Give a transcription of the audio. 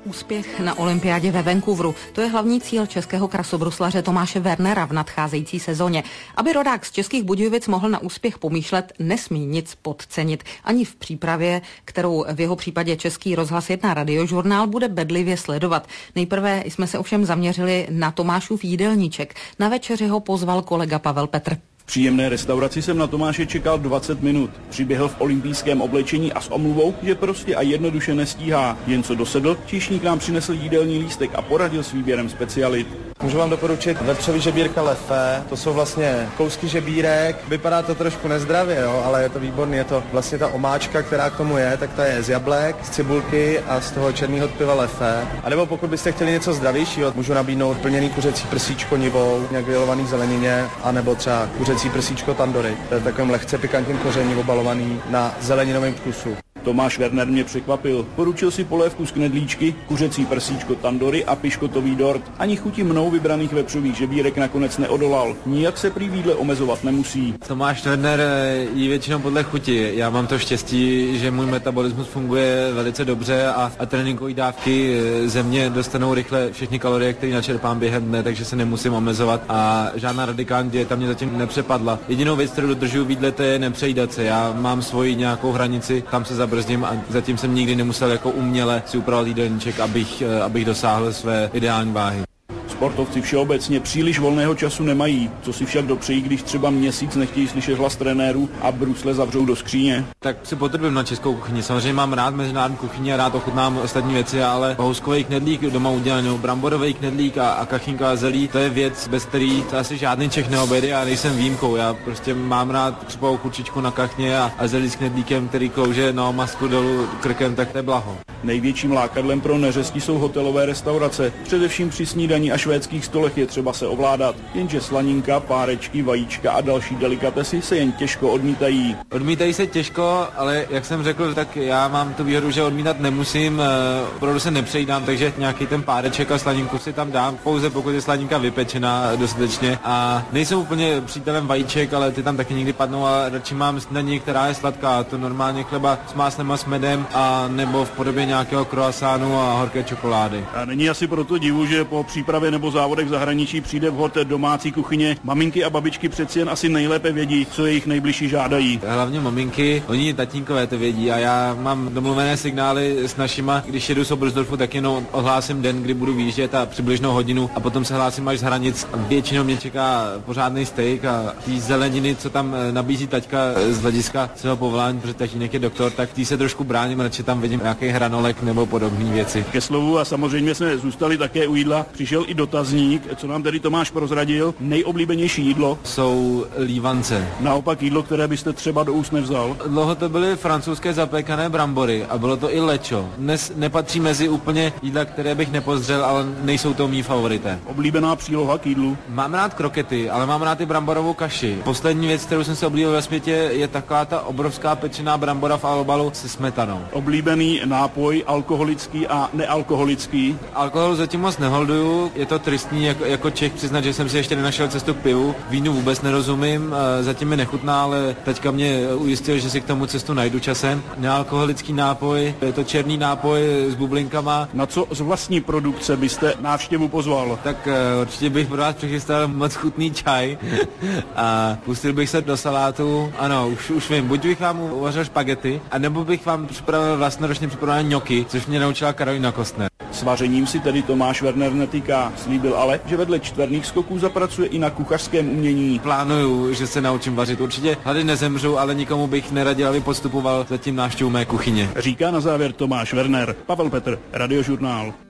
Úspěch na olympiádě ve Vancouveru. To je hlavní cíl českého krasobruslaře Tomáše Wernera v nadcházející sezóně. Aby rodák z Českých Budějovic mohl na úspěch pomýšlet, nesmí nic podcenit. Ani v přípravě, kterou v jeho případě Český rozhlas 1 Radiožurnál bude bedlivě sledovat. Nejprve jsme se ovšem zaměřili na Tomášův jídelníček. Na večeři ho pozval kolega Pavel Petr. V příjemné restauraci jsem na Tomáše čekal 20 minut. Přiběhl v olympijském oblečení a s omluvou, že prostě a jednoduše nestíhá. Jen co dosedl, číšník nám přinesl jídelní lístek a poradil s výběrem specialit. Můžu vám doporučit vepřový žebírka Lefé, to jsou vlastně kousky žebírek, vypadá to trošku nezdravě, jo, ale je to výborný, je to vlastně ta omáčka, která k tomu je, tak ta je z jablek, z cibulky a z toho černého piva Lefé. A nebo pokud byste chtěli něco zdravějšího, můžu nabídnout plněný kuřecí prsíčko nivou, nějak grilovaný zelenině, anebo třeba kuřecí prsíčko tandoori, to je takovým lehce pikantním koření obalovaný na zeleninovém vkusu. Tomáš Werner mě překvapil. Poručil si polévku z knedlíčky, kuřecí prsíčko tandoori a piškotový dort. Ani chuti mnou vybraných vepřových žebírek nakonec neodolal. Nijak se prý v jídle omezovat nemusí. Tomáš Werner jí většinou podle chuti. Já mám to štěstí, že můj metabolismus funguje velice dobře a tréninkové dávky ze mě dostanou rychle všechny kalorie, které načerpám během dne, takže se nemusím omezovat a žádná radikální dieta mě zatím nepřepadla. Jedinou věc, kterou dodržuji v jídle, to je nepřejídat se. Já mám svoji nějakou hranici, tam se zabrzdím a zatím jsem nikdy nemusel jako uměle si upravovat jídelníček, abych dosáhl své ideální váhy. Sportovci všeobecně příliš volného času nemají, co si však dopřejí, když třeba měsíc nechtějí slyšet hlas trenérů a brusle zavřou do skříně. Tak si potrpím na českou kuchyni. Samozřejmě mám rád mezinárodní kuchyni a rád ochutnám ostatní věci, ale houskový knedlík doma udělaný, bramborový knedlík a kachinka a zelí, to je věc, bez který to asi žádný Čech neobejde a nejsem výjimkou. Já prostě mám rád křpovou kurčičku na kachně a zelí s knedlíkem, který klouže na masku dolů krkem, tak to je blaho. Největším lákadlem pro neřesti jsou hotelové restaurace. Především při snídani a švédských stolech je třeba se ovládat, jenže slaninka, párečky, vajíčka a další delikatesy se jen těžko odmítají. Odmítají se těžko, ale jak jsem řekl, tak já mám tu výhodu, že odmítat nemusím, opravdu se nepřejídám, takže nějaký ten páreček a slaninku si tam dám, pouze pokud je slaninka vypečená dostatečně a nejsem úplně přítelem vajíček, ale ty tam taky někdy padnou a radši mám snídani, která je sladká, to normálně chleba s máslem a s medem a nebo v podobě nějakého croissantu a horké čokolády. A není asi proto divu, že po přípravě nebo závodech v zahraničí přijde vhod domácí kuchyně. Maminky a babičky přeci jen asi nejlépe vědí, co jejich nejbližší žádají. Hlavně maminky, oni tatínkové to vědí a já mám domluvené signály s našima, když jedu z Oberstdorfu, tak jenom ohlásím den, kdy budu výjíždět a přibližnou hodinu a potom se hlásím až z hranic. Většinou mě čeká pořádný steak a ty zeleniny, co tam nabízí taťka z hlediska svého povolání, protože tatínek je doktor, tak tý se trošku bráním, radši tam vidím nějaký hranolek nebo podobné věci. Ke slovu a samozřejmě jsme zůstali také u jídla. Přišel i dotazník, co nám tedy Tomáš prozradil. Nejoblíbenější jídlo jsou lívance. Naopak jídlo, které byste třeba do úst nevzal. Dlouho to byly francouzské zapékané brambory a bylo to i lečo. Dnes nepatří mezi úplně jídla, které bych nepozdřel, ale nejsou to mý favorité. Oblíbená příloha k jídlu? Mám rád krokety, ale mám rád i bramborovou kaši. Poslední věc, kterou jsem se oblíbil ve světě, je taková ta obrovská pečená brambora v albalu se smetanou. Oblíbený nápoj alkoholický a nealkoholický? Alkohol zatím moc neholduju, je to tristní jako Čech přiznat, že jsem si ještě nenašel cestu k pivu. Vínu vůbec nerozumím, zatím mi nechutná, ale teďka mě ujistil, že si k tomu cestu najdu časem. Nealkoholický nápoj, je to černý nápoj s bublinkama. Na co z vlastní produkce byste návštěvu pozval? Tak určitě bych pro vás přichystal moc chutný čaj a pustil bych se do salátu. Ano, už vím, buď bych vám uvařil špagety, anebo bych vám připravil vlastnoročně připravené ňoky, což mě naučila Karolina Kostner. S vařením si tedy Tomáš Werner netýká. Slíbil ale, že vedle čtverných skoků zapracuje i na kuchařském umění. Plánuju, že se naučím vařit. Určitě hlady nezemřu, ale nikomu bych neradil, aby postupoval zatím návštěvu mé kuchyně. Říká na závěr Tomáš Werner. Pavel Petr, Radiožurnál.